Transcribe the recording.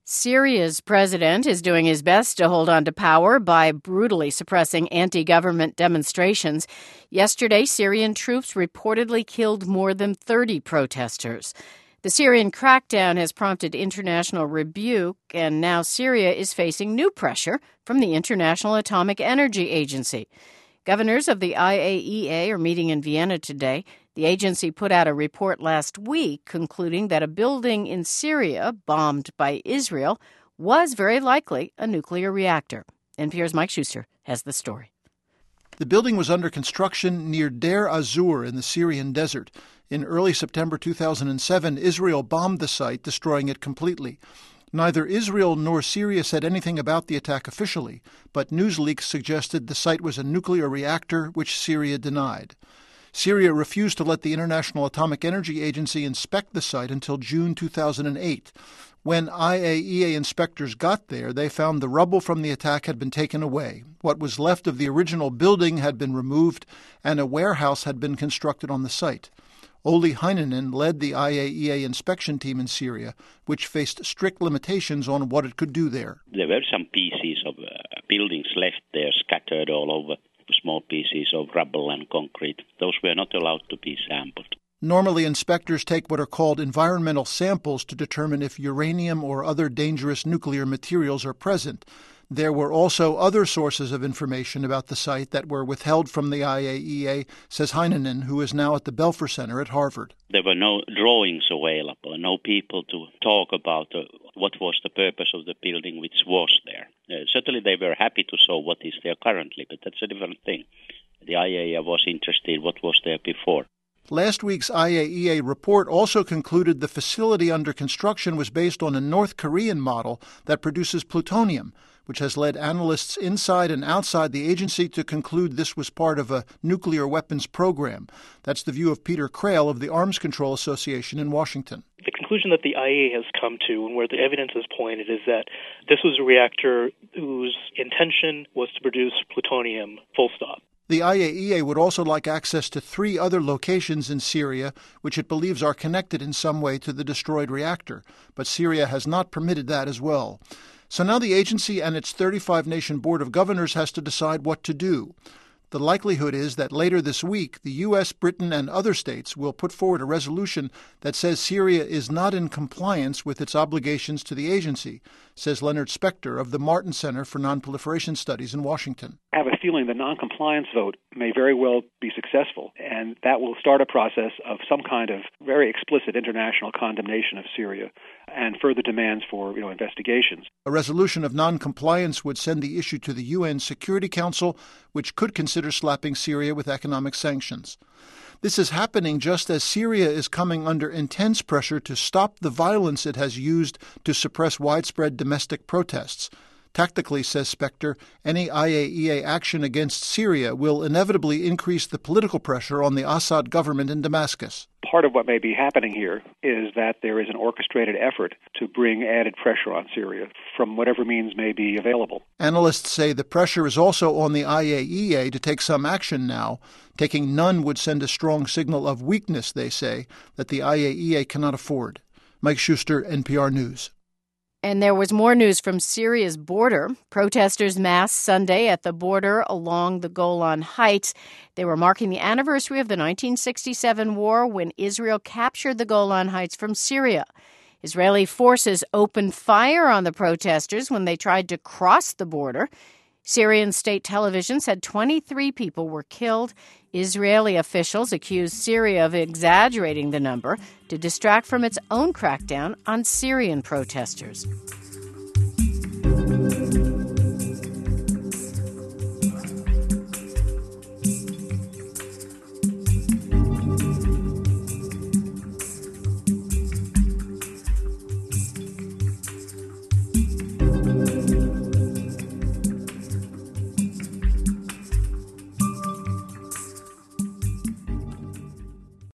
Syria's president is doing his best to hold on to power by brutally suppressing anti-government demonstrations. Yesterday, Syrian troops reportedly killed more than 30 protesters. The Syrian crackdown has prompted international rebuke, and now Syria is facing new pressure from the International Atomic Energy Agency. Governors of the IAEA are meeting in Vienna today. The agency put out a report last week concluding that a building in Syria bombed by Israel was very likely a nuclear reactor. NPR's Mike Schuster has the story. The building was under construction near Deir az-Zur in the Syrian desert. In early September 2007, Israel bombed the site, destroying it completely. Neither Israel nor Syria said anything about the attack officially, but news leaks suggested the site was a nuclear reactor, which Syria denied. Syria refused to let the International Atomic Energy Agency inspect the site until June 2008. When IAEA inspectors got there, they found the rubble from the attack had been taken away. What was left of the original building had been removed, and a warehouse had been constructed on the site. Olli Heinonen led the IAEA inspection team in Syria, which faced strict limitations on what it could do there. There were some pieces of buildings left there scattered all over, small pieces of rubble and concrete. Those were not allowed to be sampled. Normally, inspectors take what are called environmental samples to determine if uranium or other dangerous nuclear materials are present. There were also other sources of information about the site that were withheld from the IAEA, says Heinonen, who is now at the Belfer Center at Harvard. There were no drawings available, no people to talk about what was the purpose of the building which was there. Certainly they were happy to show what is there currently, but that's a different thing. The IAEA was interested in what was there before. Last week's IAEA report also concluded the facility under construction was based on a North Korean model that produces plutonium, which has led analysts inside and outside the agency to conclude this was part of a nuclear weapons program. That's the view of Peter Crail of the Arms Control Association in Washington. The conclusion that the IAEA has come to, and where the evidence is pointed, is that this was a reactor whose intention was to produce plutonium, full stop. The IAEA would also like access to 3 other locations in Syria, which it believes are connected in some way to the destroyed reactor, but Syria has not permitted that as well. So now the agency and its 35-nation Board of Governors has to decide what to do. The likelihood is that later this week, the U.S., Britain, and other states will put forward a resolution that says Syria is not in compliance with its obligations to the agency, says Leonard Spector of the Martin Center for Nonproliferation Studies in Washington. I have a feeling the noncompliance vote may very well be successful, and that will start a process of some kind of very explicit international condemnation of Syria and further demands for investigations. A resolution of noncompliance would send the issue to the UN Security Council, which could consider slapping Syria with economic sanctions. This is happening just as Syria is coming under intense pressure to stop the violence it has used to suppress widespread domestic protests. Tactically, says Spector, any IAEA action against Syria will inevitably increase the political pressure on the Assad government in Damascus. Part of what may be happening here is that there is an orchestrated effort to bring added pressure on Syria from whatever means may be available. Analysts say the pressure is also on the IAEA to take some action now. Taking none would send a strong signal of weakness, they say, that the IAEA cannot afford. Mike Schuster, NPR News. And there was more news from Syria's border. Protesters massed Sunday at the border along the Golan Heights. They were marking the anniversary of the 1967 war when Israel captured the Golan Heights from Syria. Israeli forces opened fire on the protesters when they tried to cross the border. Syrian state television said 23 people were killed. Israeli officials accused Syria of exaggerating the number to distract from its own crackdown on Syrian protesters.